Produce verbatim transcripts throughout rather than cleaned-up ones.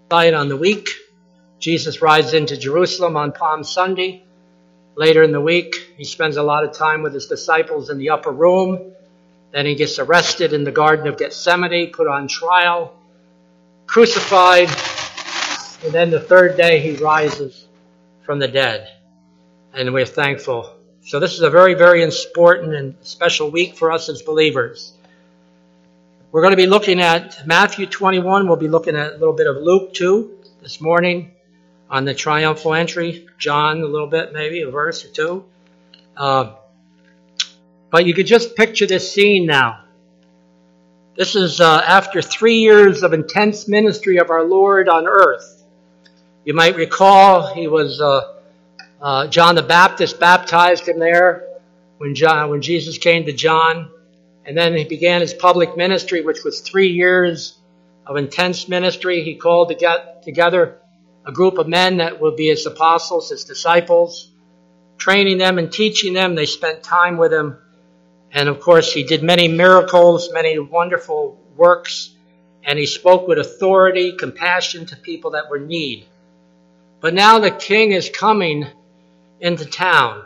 Night on the week, Jesus rides into Jerusalem on Palm Sunday. Later in the week, he spends a lot of time with his disciples in the upper room. Then he gets arrested in the Garden of Gethsemane, put on trial, crucified, and then the third day he rises from the dead. And we're thankful. So this is a very, very important and special week for us as believers. We're going to be looking at Matthew twenty-one. We'll be looking at a little bit of Luke two this morning on the triumphal entry. John a little bit, maybe a verse or two. Uh, but you could just picture this scene now. This is uh, after three years of intense ministry of our Lord on earth. You might recall he was uh, uh, John the Baptist baptized him there when John, when Jesus came to John. And then he began his public ministry, which was three years of intense ministry. He called to get together a group of men that would be his apostles, his disciples, training them and teaching them. They spent time with him. And of course, he did many miracles, many wonderful works. And he spoke with authority, compassion to people that were in need. But now the king is coming into town.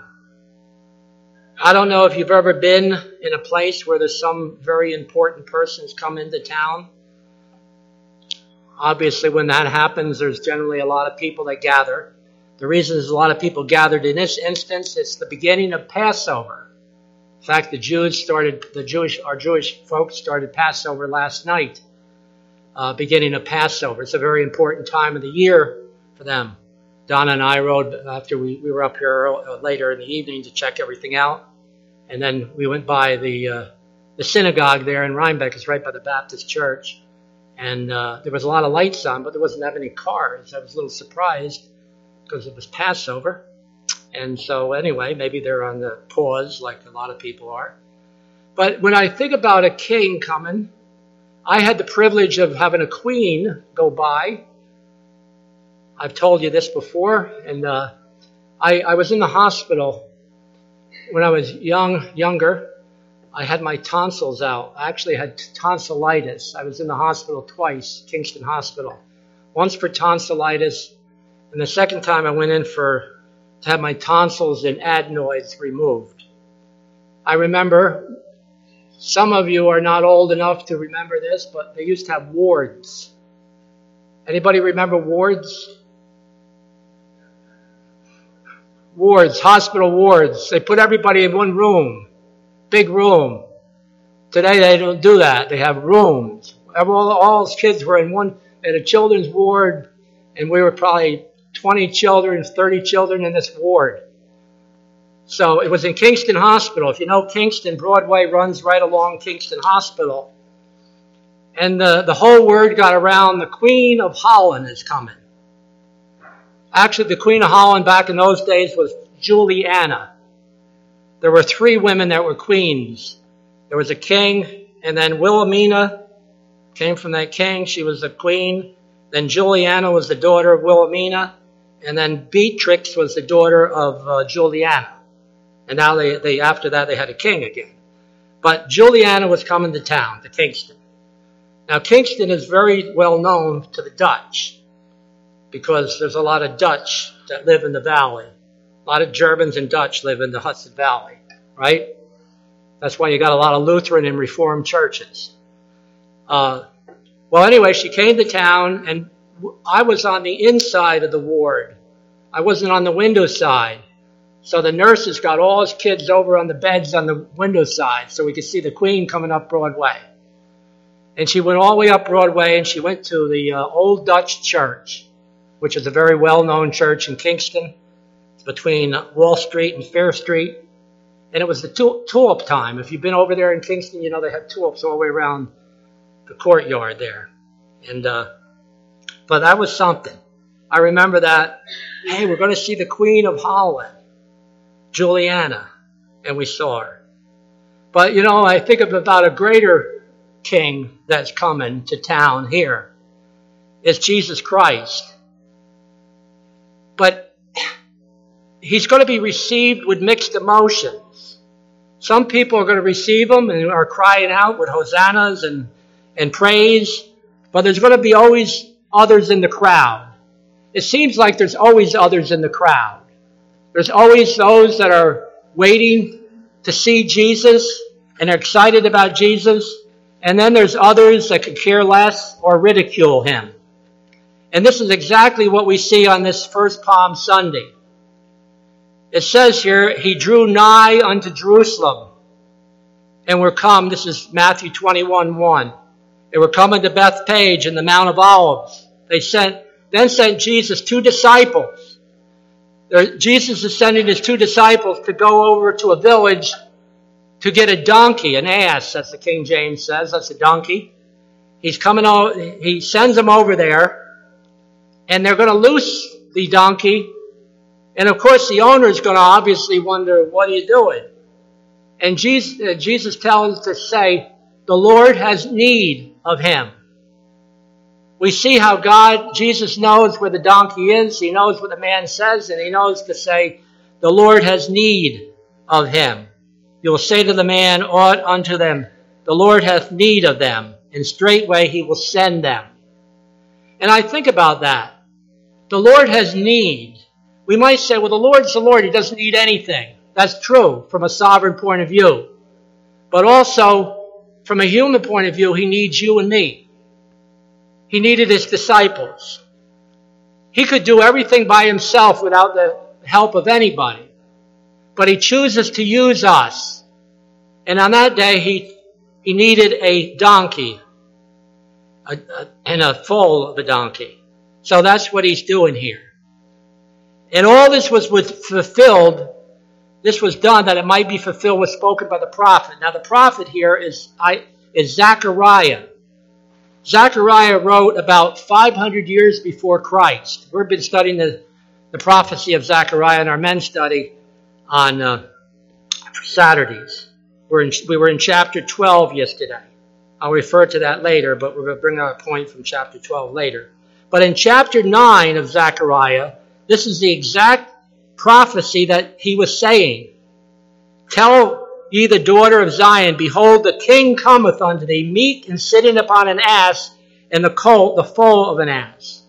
I don't know if you've ever been in a place where there's some very important persons come into town. Obviously, when that happens, there's generally a lot of people that gather. The reason there's a lot of people gathered in this instance, it's the beginning of Passover. In fact, the Jews started, the Jewish, our Jewish folks started Passover last night, uh, beginning of Passover. It's a very important time of the year for them. Donna and I rode after we, we were up here later in the evening to check everything out. And then we went by the uh, the synagogue there in Rhinebeck. It's right by the Baptist church. And uh, there was a lot of lights on, but there wasn't that many cars. I was a little surprised because it was Passover. And so anyway, maybe they're on the pause like a lot of people are. But when I think about a king coming, I had the privilege of having a queen go by. I've told you this before. And uh, I, I was in the hospital when I was young, younger. I had my tonsils out. I actually had tonsillitis. I was in the hospital twice, Kingston Hospital. Once for tonsillitis, and the second time I went in for to have my tonsils and adenoids removed. I remember, some of you are not old enough to remember this, but they used to have wards. Anybody remember wards? Wards, hospital wards. They put everybody in one room, big room. Today they don't do that. They have rooms. All, all kids were in one, they had a children's ward, and we were probably twenty children, thirty children in this ward. So it was in Kingston Hospital. If you know Kingston, Broadway runs right along Kingston Hospital. And the, the whole word got around, the Queen of Holland is coming. Actually, the Queen of Holland back in those days was Juliana. There were three women that were queens. There was a king, and then Wilhelmina came from that king. She was the queen. Then Juliana was the daughter of Wilhelmina. And then Beatrix was the daughter of uh, Juliana. And now they, they after that they had a king again. But Juliana was coming to town, to Kingston. Now Kingston is very well known to the Dutch, because there's a lot of Dutch that live in the valley. A lot of Germans and Dutch live in the Hudson Valley, right? That's why you got a lot of Lutheran and Reformed churches. Uh, well, anyway, she came to town, and I was on the inside of the ward. I wasn't on the window side. So the nurses got all his kids over on the beds on the window side so we could see the Queen coming up Broadway. And she went all the way up Broadway, and she went to the uh, Old Dutch Church, which is a very well-known church in Kingston. It's between Wall Street and Fair Street. And it was the tulip time. If you've been over there in Kingston, you know they have tulips all the way around the courtyard there. And uh, but that was something. I remember that, hey, we're going to see the Queen of Holland, Juliana. And we saw her. But, you know, I think of about a greater king that's coming to town here. It's Jesus Christ. But he's going to be received with mixed emotions. Some people are going to receive him and are crying out with hosannas and, and praise. But there's going to be always others in the crowd. It seems like there's always others in the crowd. There's always those that are waiting to see Jesus and are excited about Jesus. And then there's others that could care less or ridicule him. And this is exactly what we see on this first Palm Sunday. It says here, he drew nigh unto Jerusalem and were come, this is Matthew twenty-one one. They were coming to Bethpage in the Mount of Olives. They sent, then sent Jesus two disciples. There, Jesus is sending his two disciples to go over to a village to get a donkey, an ass, as the King James says. That's a donkey. He's coming over, he sends them over there, and they're going to loose the donkey. And of course, the owner is going to obviously wonder, what are you doing? And Jesus, uh, Jesus tells us to say, the Lord has need of him. We see how God, Jesus knows where the donkey is. He knows what the man says, and he knows to say, the Lord has need of him. You'll say to the man, ought unto them, the Lord hath need of them, and straightway he will send them. And I think about that. The Lord has need. We might say, well, the Lord's the Lord. He doesn't need anything. That's true from a sovereign point of view. But also, from a human point of view, he needs you and me. He needed his disciples. He could do everything by himself without the help of anybody. But he chooses to use us. And on that day, he, he needed a donkey, a, a, and a foal of a donkey. So that's what he's doing here. And all this was with, fulfilled, this was done that it might be fulfilled was spoken by the prophet. Now the prophet here is, I, is Zechariah. Zechariah wrote about five hundred years before Christ. We've been studying the, the prophecy of Zechariah in our men's study on uh, Saturdays. We're in, we were in chapter twelve yesterday. I'll refer to that later, but we're going to bring out a point from chapter twelve later. But in chapter nine of Zechariah, this is the exact prophecy that he was saying. Tell ye the daughter of Zion, behold, the king cometh unto thee, meek and sitting upon an ass, and the colt, the foal of an ass.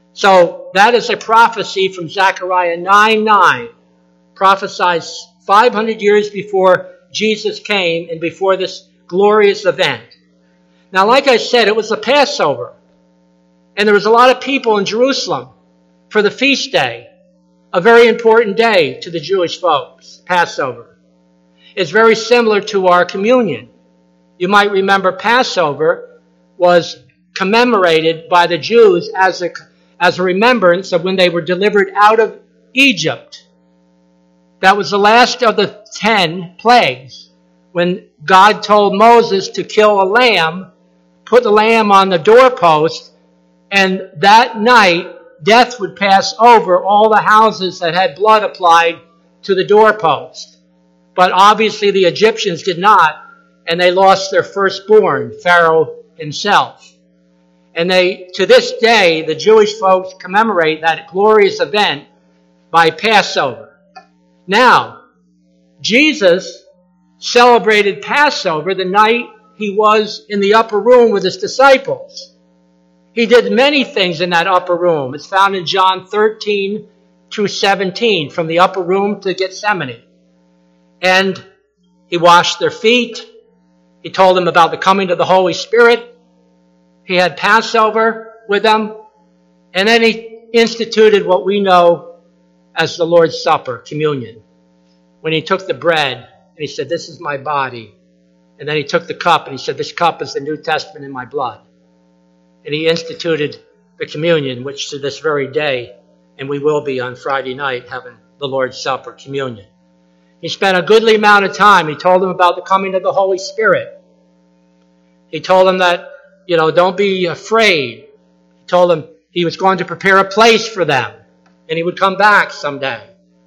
So that is a prophecy from Zechariah nine nine. Prophesies five hundred years before Jesus came and before this glorious event. Now, like I said, it was the Passover. And there was a lot of people in Jerusalem for the feast day, a very important day to the Jewish folks, Passover. It's very similar to our communion. You might remember Passover was commemorated by the Jews as a, as a remembrance of when they were delivered out of Egypt. That was the last of the ten plagues, when God told Moses to kill a lamb, put the lamb on the doorpost, and that night death would pass over all the houses that had blood applied to the doorpost. But obviously the Egyptians did not, and they lost their firstborn, Pharaoh himself. And they, to this day, the Jewish folks commemorate that glorious event by Passover. Now, Jesus celebrated Passover the night he was in the upper room with his disciples. He did many things in that upper room. It's found in John thirteen through seventeen, from the upper room to Gethsemane. And he washed their feet. He told them about the coming of the Holy Spirit. He had Passover with them. And then he instituted what we know as the Lord's Supper, communion. When he took the bread and he said, this is my body. And then he took the cup and he said, this cup is the New Testament in my blood. And he instituted the communion, which to this very day, and we will be on Friday night having the Lord's Supper, communion. He spent a goodly amount of time. He told them about the coming of the Holy Spirit. He told them that, you know, don't be afraid. He told them he was going to prepare a place for them, and he would come back someday.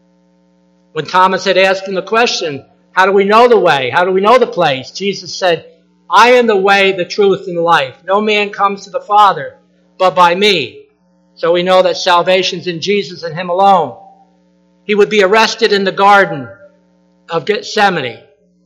When Thomas had asked him the question, how do we know the way? How do we know the place? Jesus said, I am the way, the truth, and the life. No man comes to the Father but by me. So we know that salvation's in Jesus and him alone. He would be arrested in the garden of Gethsemane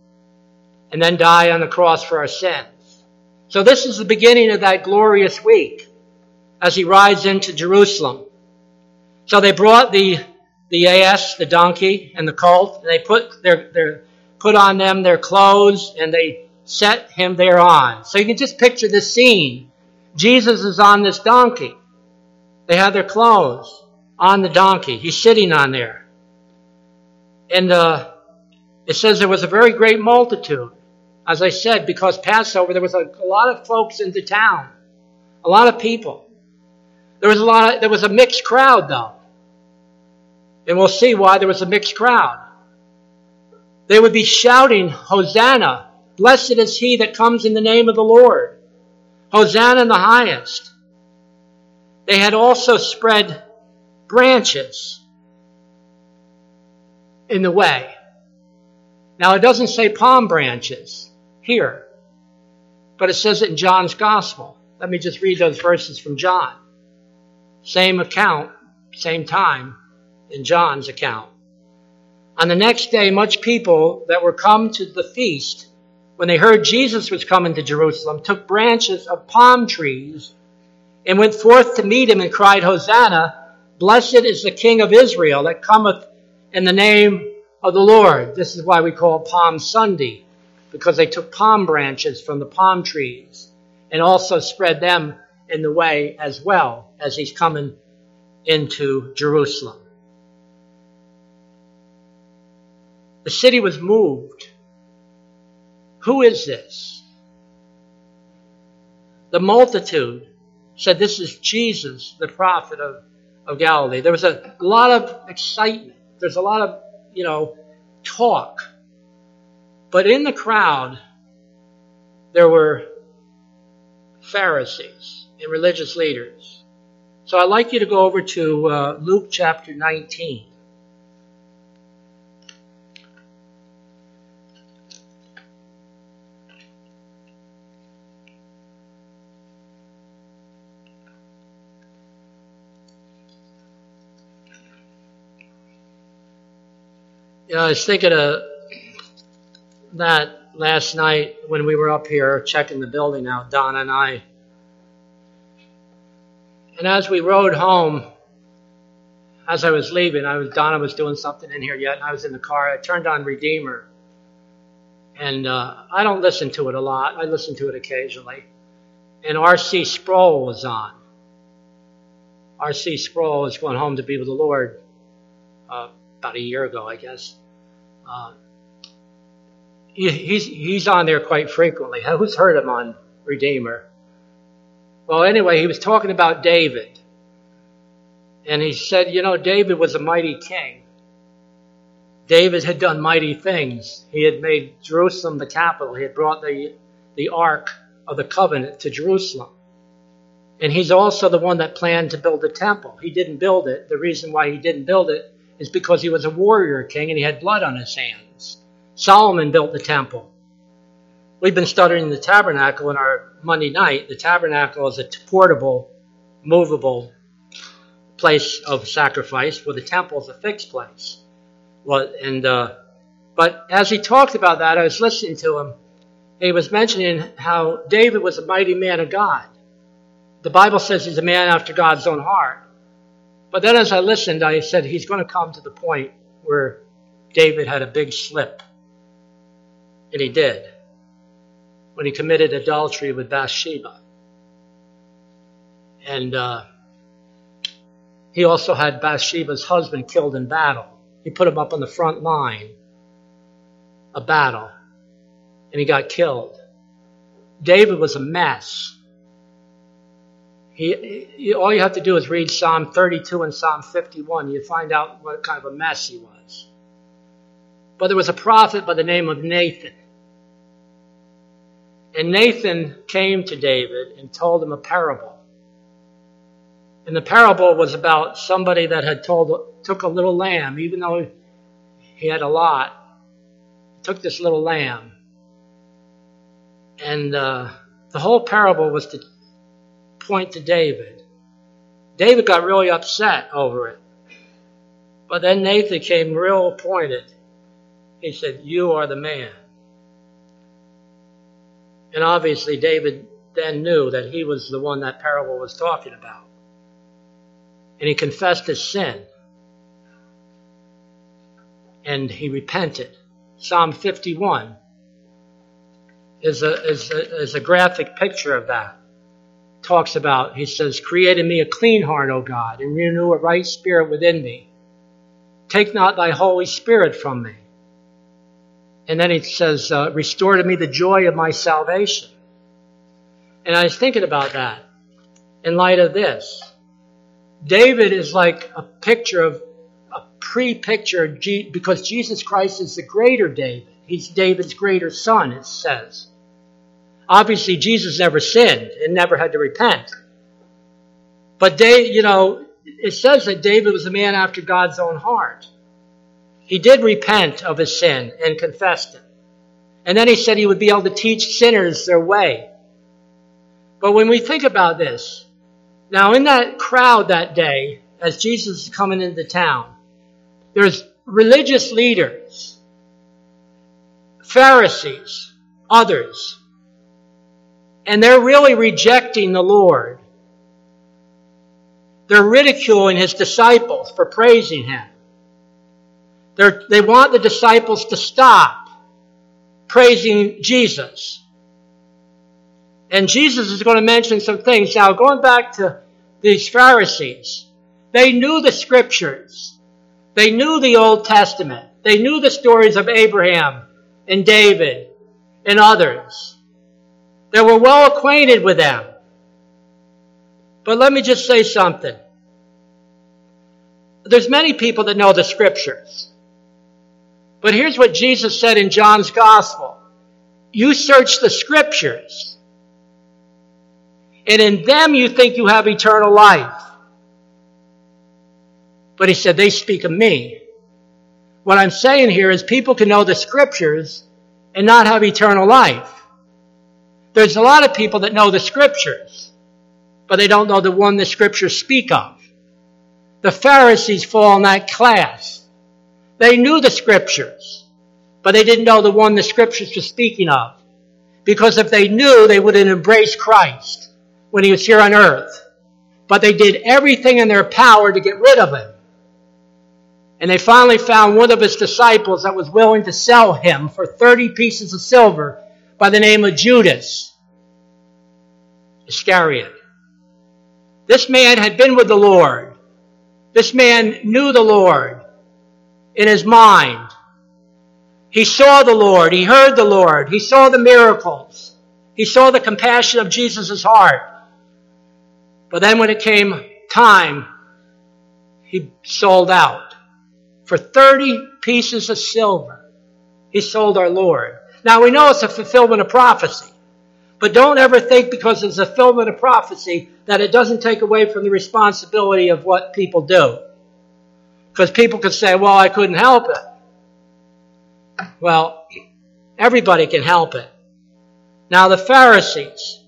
and then die on the cross for our sins. So this is the beginning of that glorious week. as he rides into Jerusalem. So they brought the the ass, the donkey, and the colt, and they put their their put on them their clothes, and they set him thereon. So you can just picture this scene. Jesus is on this donkey. They have their clothes on the donkey. He's sitting on there. And uh, it says there was a very great multitude. As I said, because Passover, there was a, a lot of folks in the town. A lot of people. There was a lot of, there was a mixed crowd, though. And we'll see why there was a mixed crowd. They would be shouting, Hosanna! Blessed is he that comes in the name of the Lord. Hosanna in the highest. They had also spread branches in the way. Now, it doesn't say palm branches here, but it says it in John's Gospel. Let me just read those verses from John. Same account, same time in John's account. On the next day, much people that were come to the feast, when they heard Jesus was coming to Jerusalem, took branches of palm trees and went forth to meet him and cried, Hosanna! Blessed is the King of Israel that cometh in the name of the Lord. This is why we call Palm Sunday, because they took palm branches from the palm trees and also spread them in the way as well as he's coming into Jerusalem. The city was moved. Who is this? The multitude said, this is Jesus, the prophet of, of Galilee. There was a lot of excitement. There's a lot of, you know, talk. But in the crowd, there were Pharisees and religious leaders. So I'd like you to go over to uh, Luke chapter nineteen. You know, I was thinking of that last night when we were up here checking the building out, Donna and I. And as we rode home, as I was leaving, I was Donna was doing something in here yet, and I was in the car. I turned on Redeemer. And uh, I don't listen to it a lot. I listen to it occasionally. And R C Sproul was on. R C Sproul is going home to be with the Lord uh, about a year ago, I guess. Uh, he, he's he's on there quite frequently. Who's heard him on Redeemer? Well, anyway, he was talking about David. And he said, you know, David was a mighty king. David had done mighty things. He had made Jerusalem the capital. He had brought the, the Ark of the Covenant to Jerusalem. And he's also the one that planned to build the temple. He didn't build it. The reason why he didn't build it is because he was a warrior king and he had blood on his hands. Solomon built the temple. We've been studying the tabernacle in our Monday night. The tabernacle is a portable, movable place of sacrifice, where the temple is a fixed place. Well, and uh, but as he talked about that, I was listening to him. He was mentioning how David was a mighty man of God. The Bible says he's a man after God's own heart. But then as I listened, I said he's going to come to the point where David had a big slip. And he did. When he committed adultery with Bathsheba. And uh, he also had Bathsheba's husband killed in battle. He put him up on the front line of battle. And he got killed. David was a mess. He, he, all you have to do is read Psalm thirty-two and Psalm fifty-one. You find out what kind of a mess he was. But there was a prophet by the name of Nathan. And Nathan came to David and told him a parable. And the parable was about somebody that had told, took a little lamb, even though he had a lot. He took this little lamb. And uh, the whole parable was to point to David. David got really upset over it. But then Nathan came real pointed. He said, you are the man. And obviously David then knew that he was the one that parable was talking about. and he confessed his sin. And he repented. Psalm fifty-one is a, is a, is a graphic picture of that. Talks about, he says, create in me a clean heart, O God, and renew a right spirit within me. Take not thy Holy Spirit from me. And then he says, uh, restore to me the joy of my salvation. And I was thinking about that in light of this. David is like a picture of, a pre-picture, of G- because Jesus Christ is the greater David. He's David's greater son, it says. Obviously, Jesus never sinned and never had to repent. But, they, you know, it says that David was a man after God's own heart. He did repent of his sin and confessed it. And then he said he would be able to teach sinners their way. But when we think about this, now in that crowd that day, as Jesus is coming into town, there's religious leaders, Pharisees, others, and they're really rejecting the Lord. They're ridiculing his disciples for praising him. They're, they want the disciples to stop praising Jesus. And Jesus is going to mention some things. Now, going back to these Pharisees, they knew the scriptures. They knew the Old Testament. They knew the stories of Abraham and David and others. They were well acquainted with them. But let me just say something. There's many people that know the scriptures. But here's what Jesus said in John's gospel. You search the scriptures, and in them you think you have eternal life. But he said, they speak of me. What I'm saying here is people can know the scriptures and not have eternal life. There's a lot of people that know the scriptures, but they don't know the one the scriptures speak of. The Pharisees fall in that class. They knew the scriptures, but they didn't know the one the scriptures were speaking of. Because if they knew, they would have embraced Christ when he was here on earth. But they did everything in their power to get rid of him. And they finally found one of his disciples that was willing to sell him for thirty pieces of silver by the name of Judas Iscariot. This man had been with the Lord. This man knew the Lord in his mind. He saw the Lord. He heard the Lord. He saw the miracles. He saw the compassion of Jesus' heart. But then when it came time, he sold out. For thirty pieces of silver, he sold our Lord. Now we know it's a fulfillment of prophecy. But don't ever think because it's a fulfillment of prophecy that it doesn't take away from the responsibility of what people do. Because people could say, well, I couldn't help it. Well, everybody can help it. Now the Pharisees,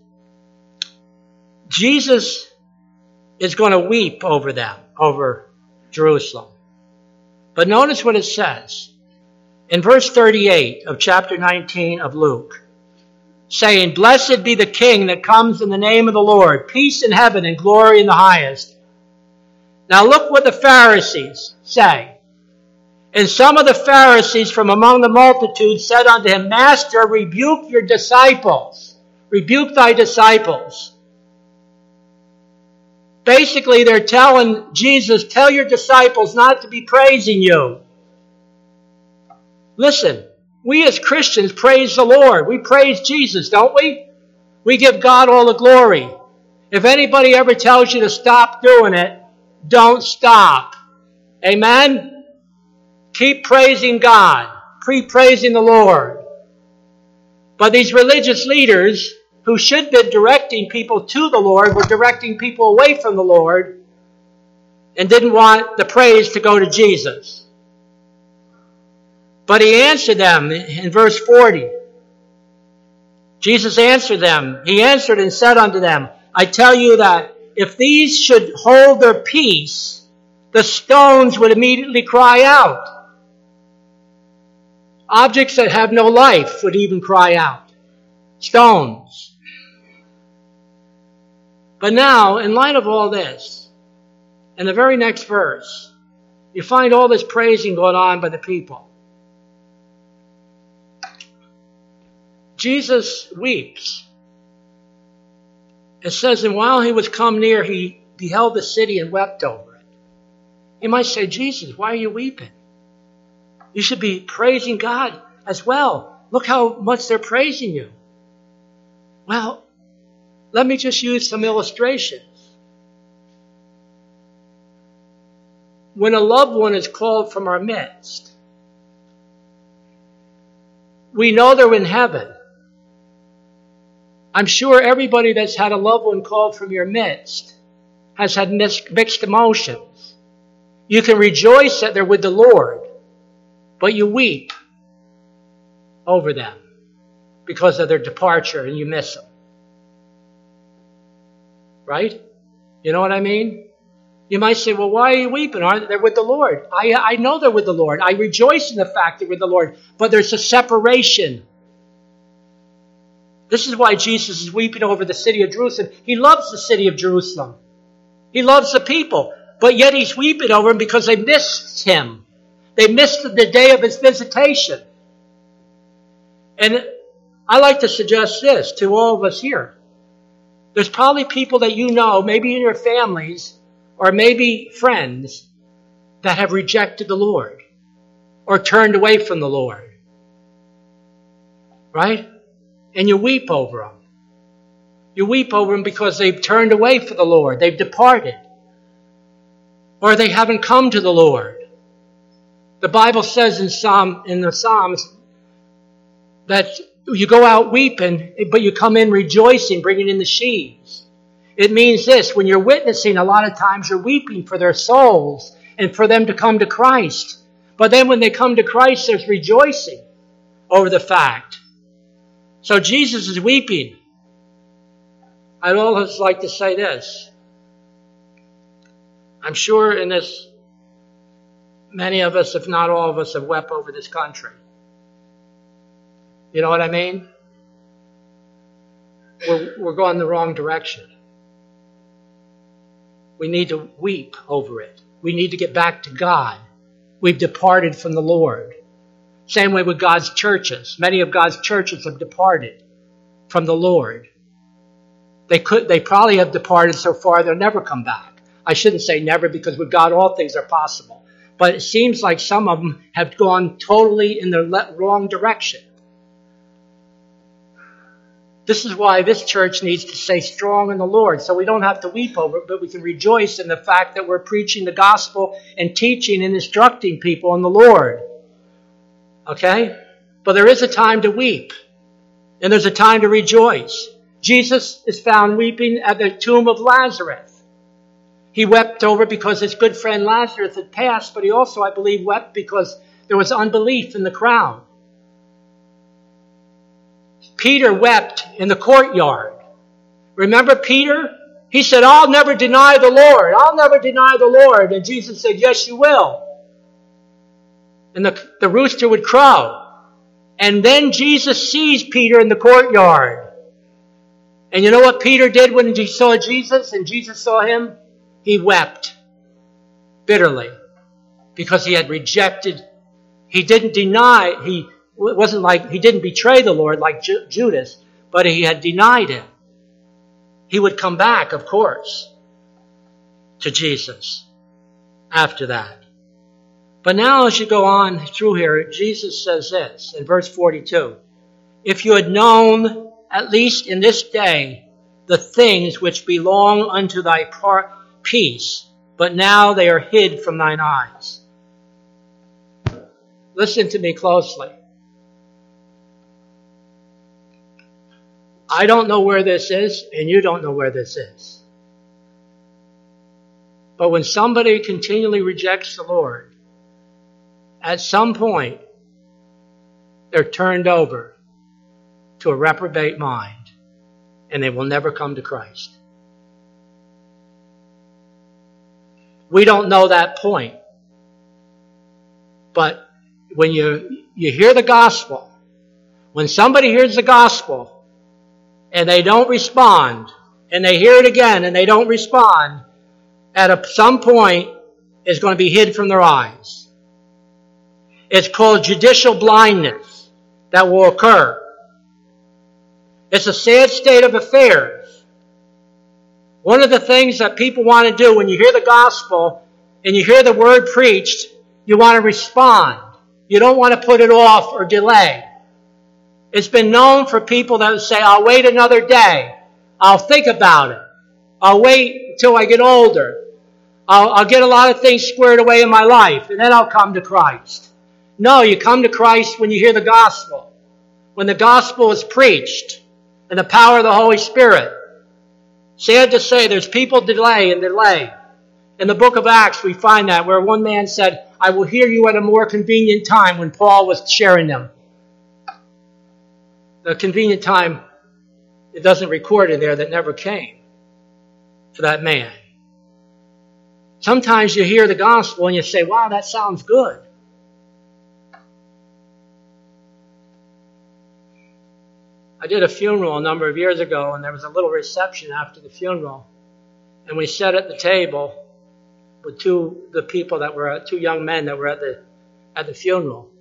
Jesus is going to weep over them, over Jerusalem. But notice what it says in verse thirty-eight of chapter nineteen of Luke, saying, blessed be the King that comes in the name of the Lord, peace in heaven and glory in the highest. Now look what the Pharisees say. And some of the Pharisees from among the multitude said unto him, Master, rebuke your disciples. Rebuke thy disciples. Basically, they're telling Jesus, tell your disciples not to be praising you. Listen, we as Christians praise the Lord. We praise Jesus, don't we? We give God all the glory. If anybody ever tells you to stop doing it, don't stop. Amen? Keep praising God. Keep praising the Lord. But these religious leaders who should have been directing people to the Lord were directing people away from the Lord and didn't want the praise to go to Jesus. But he answered them in verse forty. Jesus answered them. He answered and said unto them, I tell you that if these should hold their peace, the stones would immediately cry out. Objects that have no life would even cry out. Stones. But now, in light of all this, In the very next verse, you find all this praising going on by the people. Jesus weeps. It says, and while he was come near, he beheld the city and wept over it. You might say, Jesus, why are you weeping? You should be praising God as well. Look how much they're praising you. Well, let me just use some illustrations. When a loved one is called from our midst, we know they're in heaven. I'm sure everybody that's had a loved one called from your midst has had mixed emotions. You can rejoice that they're with the Lord, but you weep over them because of their departure and you miss them. Right? You know what I mean? You might say, well, why are you weeping? Aren't they with the Lord? I, I know they're with the Lord. I rejoice in the fact they're with the Lord, but there's a separation. This is why Jesus is weeping over the city of Jerusalem. He loves the city of Jerusalem. He loves the people, but yet he's weeping over them because they missed him. They missed the day of his visitation. And I like to suggest this to all of us here. There's probably people that you know, maybe in your families, or maybe friends, that have rejected the Lord or turned away from the Lord. Right? And you weep over them. You weep over them because they've turned away from the Lord. They've departed. Or they haven't come to the Lord. The Bible says in Psalm, in the Psalms that you go out weeping, but you come in rejoicing, bringing in the sheaves. It means this, when you're witnessing, a lot of times you're weeping for their souls and for them to come to Christ. But then when they come to Christ, there's rejoicing over the fact. So Jesus is weeping. I'd always like to say this. I'm sure in this, many of us, if not all of us, have wept over this country. You know what I mean? We're, we're going the wrong direction. We need to weep over it. We need to get back to God. We've departed from the Lord. Same way with God's churches. Many of God's churches have departed from the Lord. They could, they probably have departed so far they'll never come back. I shouldn't say never, because with God all things are possible. But it seems like some of them have gone totally in the wrong direction. This is why this church needs to stay strong in the Lord, so we don't have to weep over it, but we can rejoice in the fact that we're preaching the gospel and teaching and instructing people in the Lord. Okay? But there is a time to weep, and there's a time to rejoice. Jesus is found weeping at the tomb of Lazarus. He wept over because his good friend Lazarus had passed, but he also, I believe, wept because there was unbelief in the crowd. Peter wept in the courtyard. Remember Peter? He said, I'll never deny the Lord. I'll never deny the Lord. And Jesus said, yes, you will. And the, the rooster would crow. And then Jesus sees Peter in the courtyard. And you know what Peter did when he saw Jesus and Jesus saw him? He wept bitterly because he had rejected. He didn't deny. He It wasn't like he didn't betray the Lord like Ju- Judas, but he had denied him. He would come back, of course, to Jesus after that. But now as you go on through here, Jesus says this in verse forty-two. If you had known, at least in this day, the things which belong unto thy par- peace, but now they are hid from thine eyes. Listen to me closely. I don't know where this is, and you don't know where this is. But when somebody continually rejects the Lord, at some point, they're turned over to a reprobate mind, and they will never come to Christ. We don't know that point. But when you, you hear the gospel, when somebody hears the gospel, and they don't respond, and they hear it again and they don't respond, at a, some point is going to be hid from their eyes. It's called judicial blindness that will occur. It's a sad state of affairs. One of the things that people want to do when you hear the gospel and you hear the word preached, you want to respond. You don't want to put it off or delay. It's been known for people that would say, I'll wait another day. I'll think about it. I'll wait until I get older. I'll, I'll get a lot of things squared away in my life, and then I'll come to Christ. No, you come to Christ when you hear the gospel. When the gospel is preached in the power of the Holy Spirit. Sad to say, there's people delay and delay. In the book of Acts, we find that where one man said, I will hear you at a more convenient time, when Paul was sharing them. The convenient time, it doesn't record in there, that never came for that man. Sometimes you hear the gospel and you say, wow, that sounds good. I did a funeral a number of years ago, and there was a little reception after the funeral. And we sat at the table with two the people that were two young men that were at the at the funeral.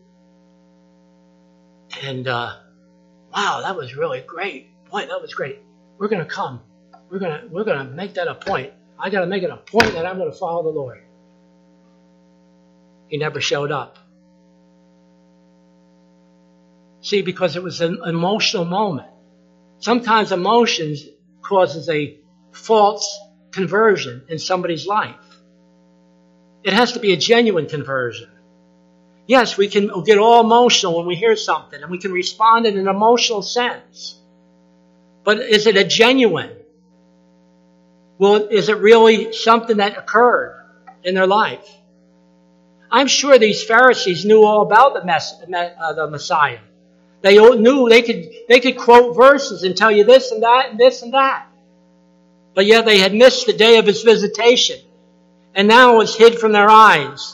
And uh, wow, that was really great. Boy, that was great. We're gonna come. We're gonna we're gonna make that a point. I gotta make it a point that I'm gonna follow the Lord. He never showed up. See, because it was an emotional moment. Sometimes emotions causes a false conversion in somebody's life. It has to be a genuine conversion. Yes, we can get all emotional when we hear something, and we can respond in an emotional sense. But is it a genuine? Well, is it really something that occurred in their life? I'm sure these Pharisees knew all about the, mess, uh, the Messiah. They knew they could they could quote verses and tell you this and that and this and that. But yet they had missed the day of his visitation. And now it was hid from their eyes.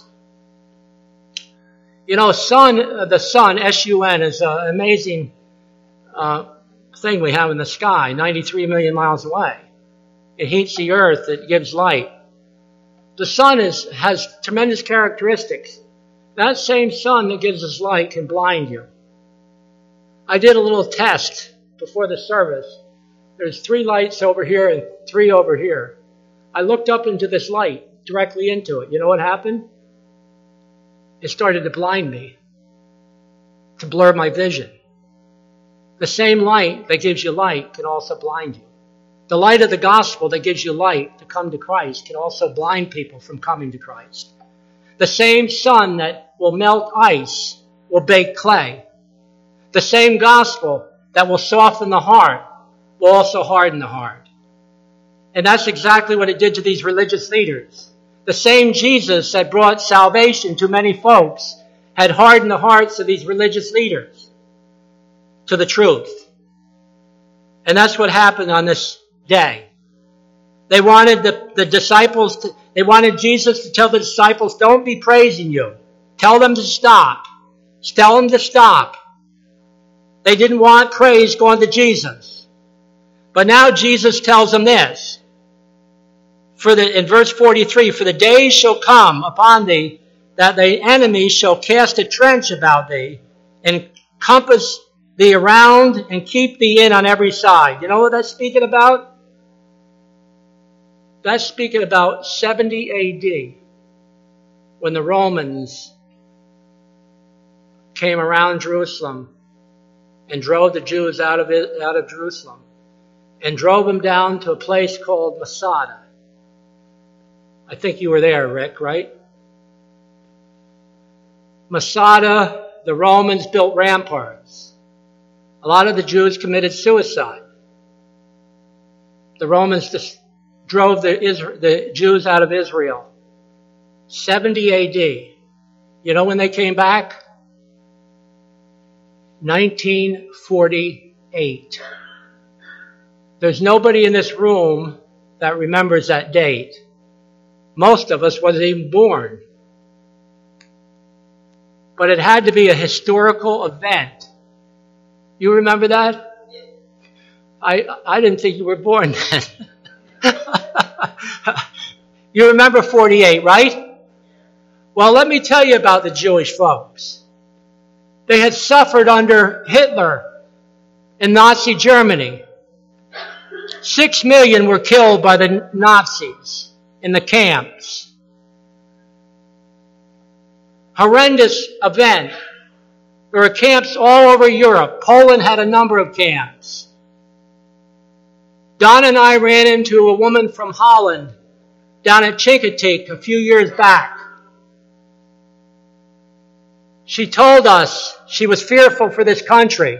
You know, sun, the sun, S U N, is an amazing uh, thing we have in the sky, ninety-three million miles away. It heats the earth. It gives light. The sun is, has tremendous characteristics. That same sun that gives us light can blind you. I did a little test before the service. There's three lights over here and three over here. I looked up into this light, directly into it. You know what happened? It started to blind me, to blur my vision. The same light that gives you light can also blind you. The light of the gospel that gives you light to come to Christ can also blind people from coming to Christ. The same sun that will melt ice will bake clay. The same gospel that will soften the heart will also harden the heart. And that's exactly what it did to these religious leaders. The same Jesus that brought salvation to many folks had hardened the hearts of these religious leaders to the truth. And that's what happened on this day. They wanted the, the disciples to, they wanted Jesus to tell the disciples, don't be praising you. Tell them to stop. Tell them to stop. They didn't want praise going to Jesus. But now Jesus tells them this. For the, in verse forty-three, for the days shall come upon thee that the enemy shall cast a trench about thee and compass thee around and keep thee in on every side. You know what that's speaking about? That's speaking about seventy A D, when the Romans came around Jerusalem and drove the Jews out of it, out of Jerusalem and drove them down to a place called Masada. I think you were there, Rick, right? Masada, the Romans built ramparts. A lot of the Jews committed suicide. The Romans just drove the, Isra- the Jews out of Israel. seventy A D. You know when they came back? nineteen forty-eight. There's nobody in this room that remembers that date. Most of us wasn't even born. But it had to be a historical event. You remember that? I I didn't think you were born then. You remember forty-eight, right? Well, let me tell you about the Jewish folks. They had suffered under Hitler in Nazi Germany. Six million were killed by the Nazis in the camps. Horrendous event. There were camps all over Europe. Poland had a number of camps. Don and I ran into a woman from Holland down at Chincoteague a few years back. She told us she was fearful for this country.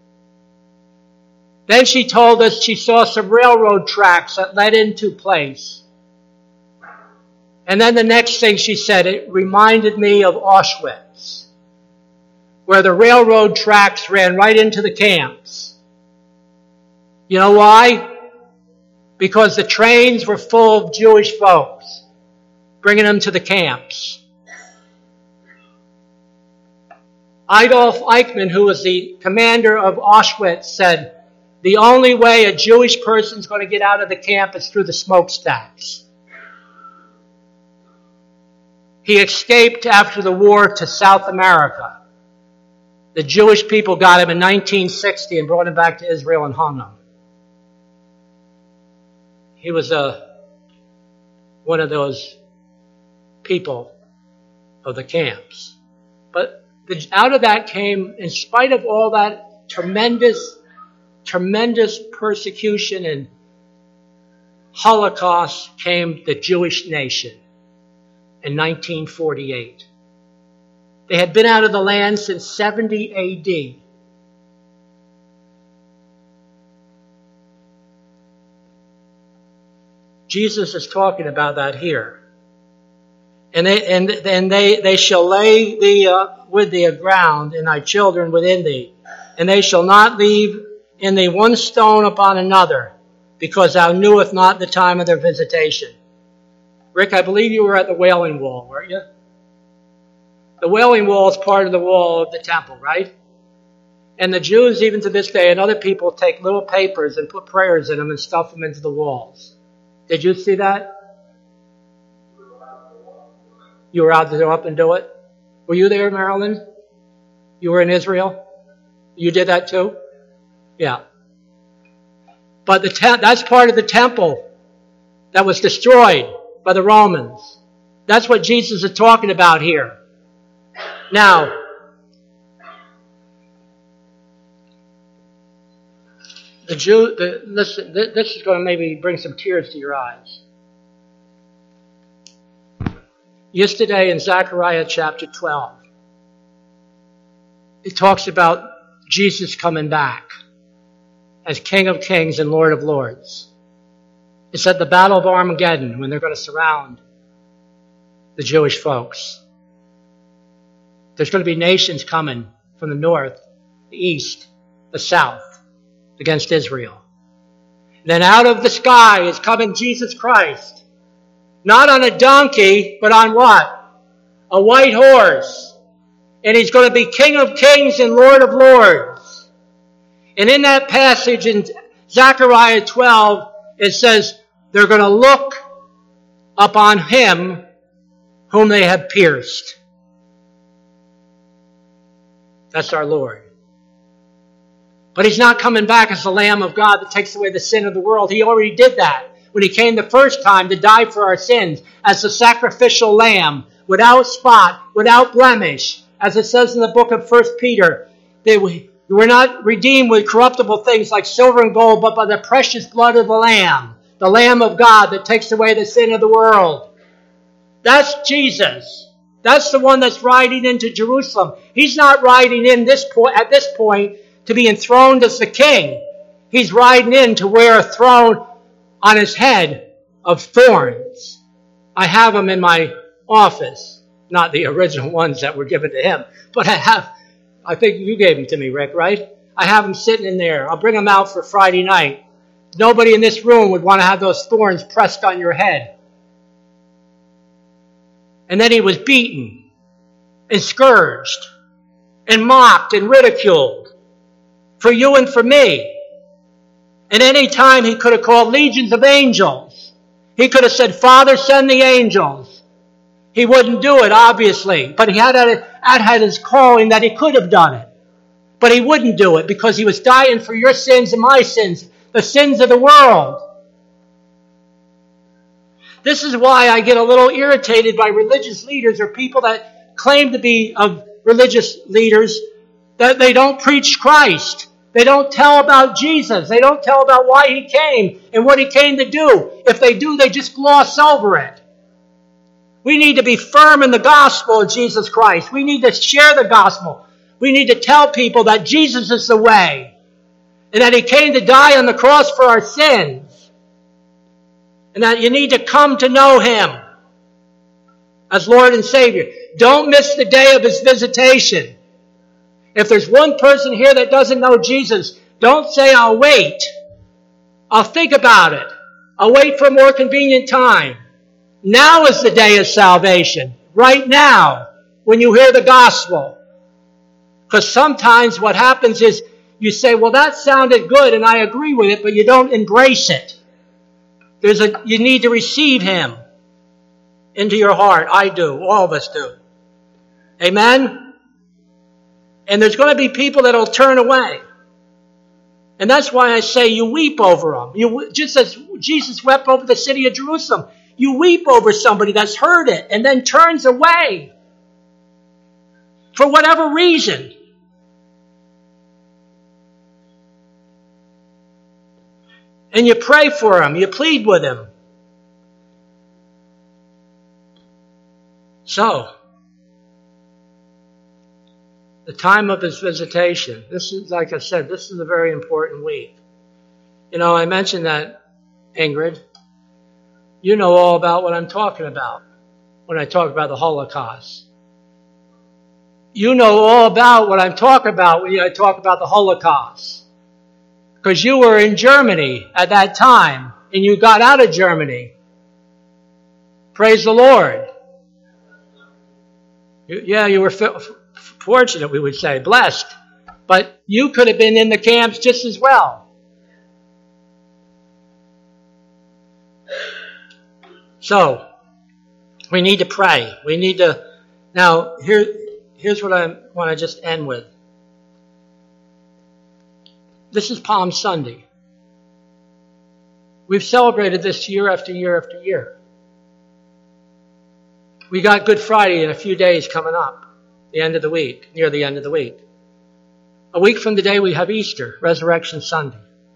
Then she told us she saw some railroad tracks that led into place. And then the next thing she said, it reminded me of Auschwitz, where the railroad tracks ran right into the camps. You know why? Because the trains were full of Jewish folks, bringing them to the camps. Adolf Eichmann, who was the commander of Auschwitz, said, the only way a Jewish person's going to get out of the camp is through the smokestacks. He escaped after the war to South America. The Jewish people got him in nineteen sixty and brought him back to Israel and hung him. He was a, one of those people of the camps. But the, out of that came, in spite of all that tremendous, tremendous persecution and Holocaust, came the Jewish nation in nineteen forty-eight. They had been out of the land since seventy A D. Jesus is talking about that here. And they, and, and they, they shall lay thee uh, with thee aground, and thy children within thee. And they shall not leave in thee one stone upon another, because thou knewest not the time of their visitation. Rick, I believe you were at the Wailing Wall, weren't you? The Wailing Wall is part of the wall of the temple, right? And the Jews, even to this day, and other people, take little papers and put prayers in them and stuff them into the walls. Did you see that? You were out to go up and do it? Were you there, Marilyn? You were in Israel? You did that too? Yeah. But the te- that's part of the temple that was destroyed by the Romans. That's what Jesus is talking about here. Now, the Jew, the, listen, this is going to maybe bring some tears to your eyes. Yesterday in Zechariah chapter twelve, it talks about Jesus coming back as King of Kings and Lord of Lords. It's at the Battle of Armageddon when they're going to surround the Jewish folks. There's going to be nations coming from the north, the east, the south against Israel. And then out of the sky is coming Jesus Christ. Not on a donkey, but on what? A white horse. And he's going to be King of Kings and Lord of Lords. And in that passage in Zechariah twelve, it says, they're going to look upon him whom they have pierced. That's our Lord. But he's not coming back as the Lamb of God that takes away the sin of the world. He already did that when he came the first time to die for our sins as the sacrificial lamb, without spot, without blemish. As it says in the book of First Peter, they were not redeemed with corruptible things like silver and gold, but by the precious blood of the Lamb, the Lamb of God that takes away the sin of the world. That's Jesus. That's the one that's riding into Jerusalem. He's not riding in this point at this point to be enthroned as the king. He's riding in to wear a throne on his head of thorns. I have them in my office. Not the original ones that were given to him. But I have, I think you gave them to me, Rick, right? I have them sitting in there. I'll bring them out for Friday night. Nobody in this room would want to have those thorns pressed on your head. And then he was beaten and scourged and mocked and ridiculed for you and for me. And any time he could have called legions of angels. He could have said, Father, send the angels. He wouldn't do it, obviously. But he had, had his calling that he could have done it. But he wouldn't do it because he was dying for your sins and my sins, the sins of the world. This is why I get a little irritated by religious leaders or people that claim to be of religious leaders, that they don't preach Christ. They don't tell about Jesus. They don't tell about why he came and what he came to do. If they do, they just gloss over it. We need to be firm in the gospel of Jesus Christ. We need to share the gospel. We need to tell people that Jesus is the way and that he came to die on the cross for our sins. And that you need to come to know him as Lord and Savior. Don't miss the day of his visitation. If there's one person here that doesn't know Jesus, don't say, I'll wait. I'll think about it. I'll wait for a more convenient time. Now is the day of salvation. Right now, when you hear the gospel. Because sometimes what happens is you say, well, that sounded good and I agree with it, but you don't embrace it. There's a, you need to receive him into your heart. I do. All of us do. Amen? And there's going to be people that will turn away. And that's why I say you weep over them. You, just as Jesus wept over the city of Jerusalem, you weep over somebody that's heard it and then turns away. For whatever reason. And you pray for him. You plead with him. So, the time of his visitation. This is, like I said, this is a very important week. You know, I mentioned that, Ingrid. You know all about what I'm talking about when I talk about the Holocaust. You know all about what I'm talking about when I talk about the Holocaust. Because you were in Germany at that time, and you got out of Germany. Praise the Lord. Yeah, you were fortunate, we would say, blessed. But you could have been in the camps just as well. So, we need to pray. We need to... Now, here, here's what I want to just end with. This is Palm Sunday. We've celebrated this year after year after year. We got Good Friday in a few days coming up, the end of the week, near the end of the week. A week from today we have Easter, Resurrection Sunday.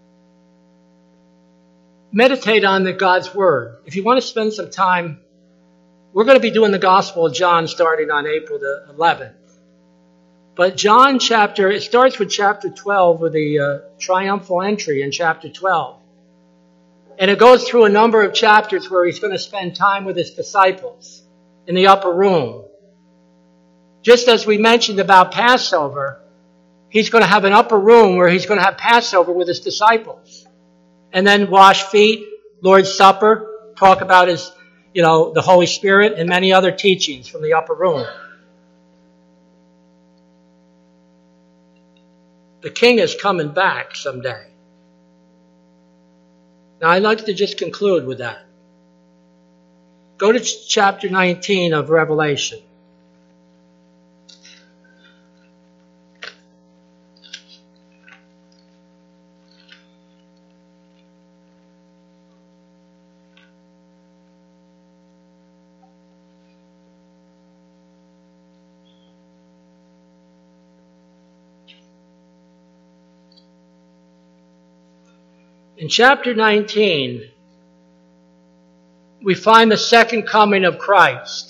Meditate on the God's Word. If you want to spend some time, we're going to be doing the Gospel of John starting on April the eleventh. But John chapter, it starts with chapter twelve with the uh, triumphal entry in chapter twelve. And it goes through a number of chapters where he's going to spend time with his disciples in the upper room. Just as we mentioned about Passover, he's going to have an upper room where he's going to have Passover with his disciples. And then wash feet, Lord's Supper, talk about his, you know, the Holy Spirit and many other teachings from the upper room. The King is coming back someday. Now, I'd like to just conclude with that. Go to ch- chapter nineteen of Revelation. In chapter nineteen, we find the second coming of Christ.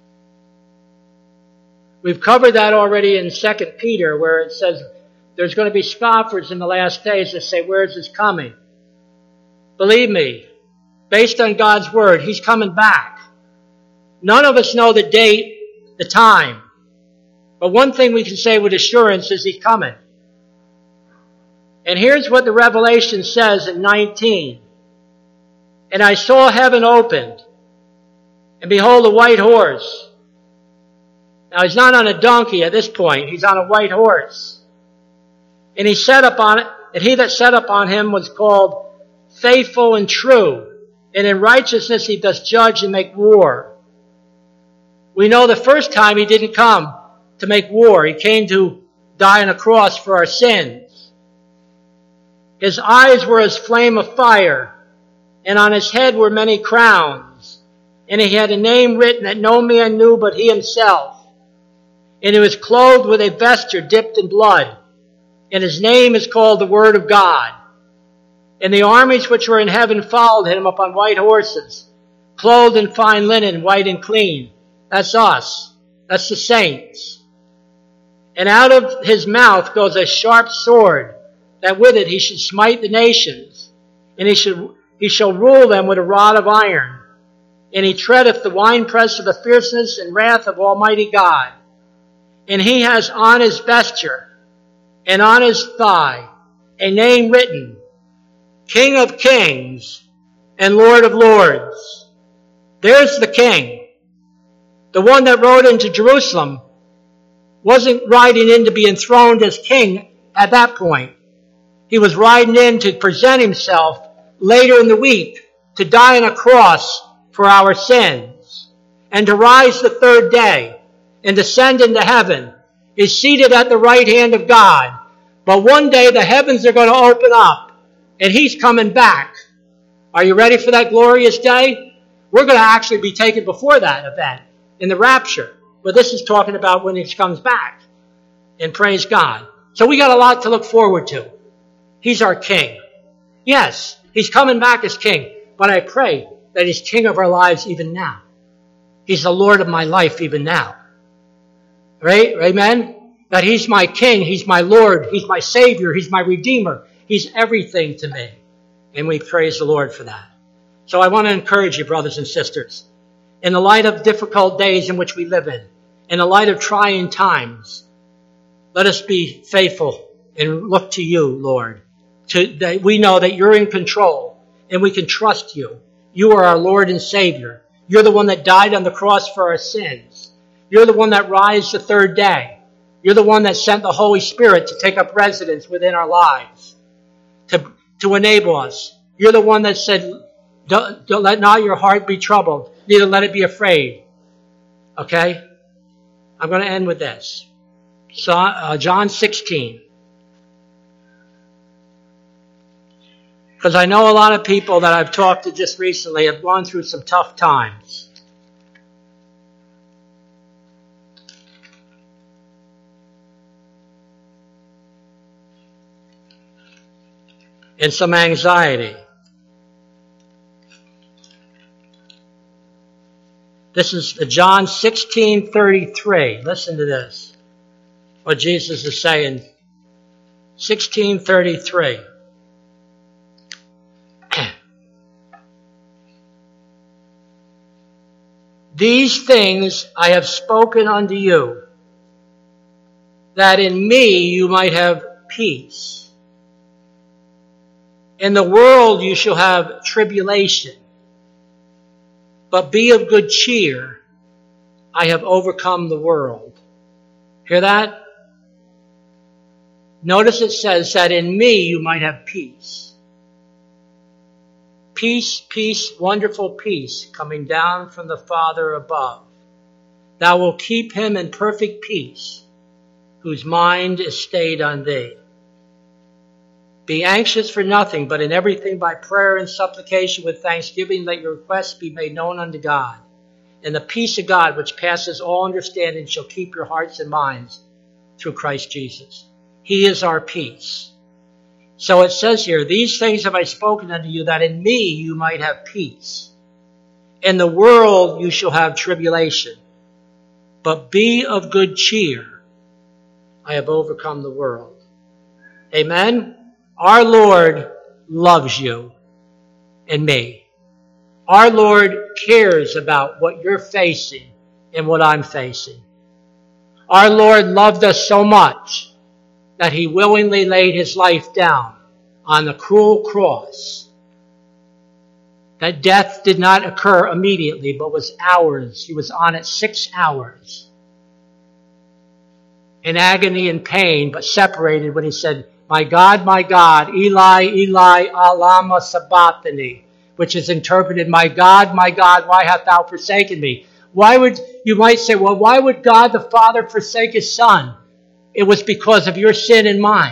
We've covered that already in Second Peter, where it says there's going to be scoffers in the last days that say, where's his coming? Believe me, based on God's word, he's coming back. None of us know the date, the time. But one thing we can say with assurance is he's coming. And here's what the Revelation says in nineteen. And I saw heaven opened, and behold, a white horse. Now, he's not on a donkey at this point. He's on a white horse. And he sat upon it, and he that sat upon him was called Faithful and True. And in righteousness he does judge and make war. We know the first time he didn't come to make war. He came to die on a cross for our sins. His eyes were as flame of fire, and on his head were many crowns. And he had a name written that no man knew but he himself. And he was clothed with a vesture dipped in blood. And his name is called the Word of God. And the armies which were in heaven followed him upon white horses, clothed in fine linen, white and clean. That's us. That's the saints. And out of his mouth goes a sharp sword, that with it he should smite the nations. And he should he shall rule them with a rod of iron. And he treadeth the winepress of the fierceness and wrath of Almighty God. And he has on his vesture and on his thigh a name written, King of Kings and Lord of Lords. There's the King. The one that rode into Jerusalem wasn't riding in to be enthroned as king at that point. He was riding in to present himself later in the week to die on a cross for our sins and to rise the third day and descend into heaven. Is seated at the right hand of God. But one day the heavens are going to open up and he's coming back. Are you ready for that glorious day? We're going to actually be taken before that event in the rapture. But this is talking about when he comes back. And praise God. So we got a lot to look forward to. He's our king. Yes, he's coming back as king. But I pray that he's king of our lives even now. He's the Lord of my life even now. Right? Amen? That he's my king, he's my Lord, he's my Savior, he's my Redeemer. He's everything to me. And we praise the Lord for that. So I want to encourage you, brothers and sisters, in the light of difficult days in which we live in, in the light of trying times, let us be faithful and look to you, Lord. To, that we know that you're in control and we can trust you. You are our Lord and Savior. You're the one that died on the cross for our sins. You're the one that rises the third day. You're the one that sent the Holy Spirit to take up residence within our lives, to, to enable us. You're the one that said, don't, don't let not your heart be troubled, neither let it be afraid. Okay? I'm going to end with this. So, uh, John sixteen. Because I know a lot of people that I've talked to just recently have gone through some tough times. And some anxiety. This is John sixteen thirty-three. Listen to this. What Jesus is saying. sixteen thirty-three. These things I have spoken unto you, that in me you might have peace. In the world you shall have tribulation, but be of good cheer. I have overcome the world. Hear that? Notice it says that in me you might have peace. Peace, peace, wonderful peace coming down from the Father above. Thou wilt keep him in perfect peace, whose mind is stayed on thee. Be anxious for nothing, but in everything by prayer and supplication with thanksgiving let your requests be made known unto God. And the peace of God, which passes all understanding, shall keep your hearts and minds through Christ Jesus. He is our peace. So it says here, these things have I spoken unto you, that in me you might have peace. In the world you shall have tribulation, but be of good cheer. I have overcome the world. Amen? Our Lord loves you and me. Our Lord cares about what you're facing and what I'm facing. Our Lord loved us so much that he willingly laid his life down on the cruel cross. That death did not occur immediately, but was hours. He was on it six hours. In agony and pain, but separated when he said, my God, my God, Eli, Eli, lama sabachthani, which is interpreted, my God, my God, why hast thou forsaken me? Why would, you might say, well, why would God the Father forsake his Son? It was because of your sin and mine.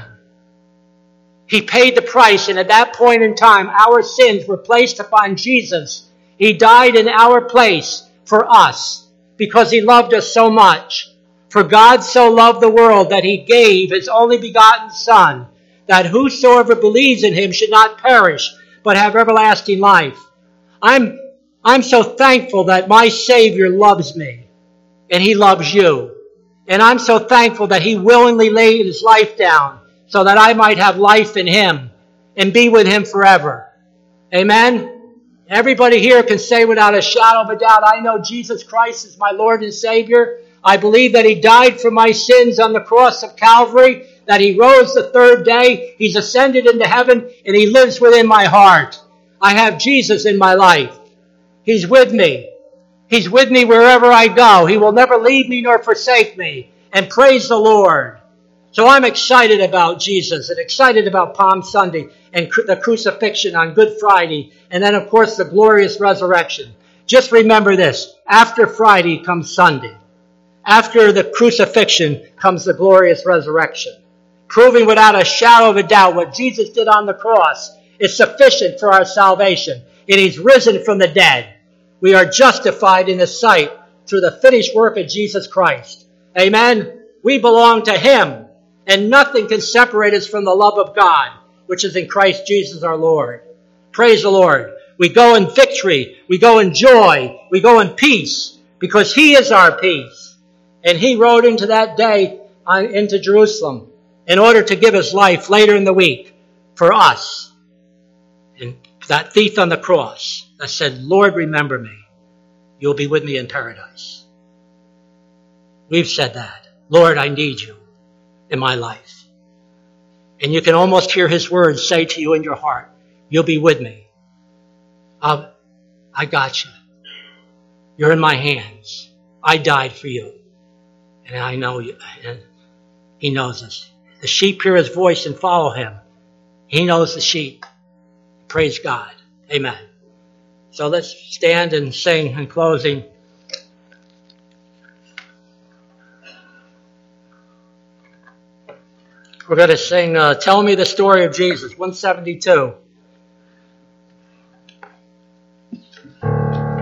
He paid the price, and at that point in time, our sins were placed upon Jesus. He died in our place for us because he loved us so much. For God so loved the world that he gave his only begotten Son, that whosoever believes in him should not perish, but have everlasting life. I'm, I'm so thankful that my Savior loves me, and he loves you. And I'm so thankful that he willingly laid his life down so that I might have life in him and be with him forever. Amen? Everybody here can say without a shadow of a doubt, I know Jesus Christ is my Lord and Savior. I believe that he died for my sins on the cross of Calvary, that he rose the third day, he's ascended into heaven, and he lives within my heart. I have Jesus in my life. He's with me. He's with me wherever I go. He will never leave me nor forsake me. And praise the Lord. So I'm excited about Jesus and excited about Palm Sunday and the crucifixion on Good Friday. And then, of course, the glorious resurrection. Just remember this. After Friday comes Sunday. After the crucifixion comes the glorious resurrection. Proving without a shadow of a doubt what Jesus did on the cross is sufficient for our salvation. And he's risen from the dead. We are justified in his sight through the finished work of Jesus Christ. Amen? We belong to him, and nothing can separate us from the love of God, which is in Christ Jesus our Lord. Praise the Lord. We go in victory. We go in joy. We go in peace, because he is our peace. And he rode into that day uh, into Jerusalem in order to give his life later in the week for us. And that thief on the cross that said, Lord, remember me. You'll be with me in paradise. We've said that. Lord, I need you in my life. And you can almost hear his words say to you in your heart, you'll be with me. I'll, I got you. You're in my hands. I died for you. And I know you. And he knows us. The sheep hear his voice and follow him. He knows the sheep. Praise God. Amen. So let's stand and sing in closing. We're going to sing uh, Tell Me the Story of Jesus, one seventy-two.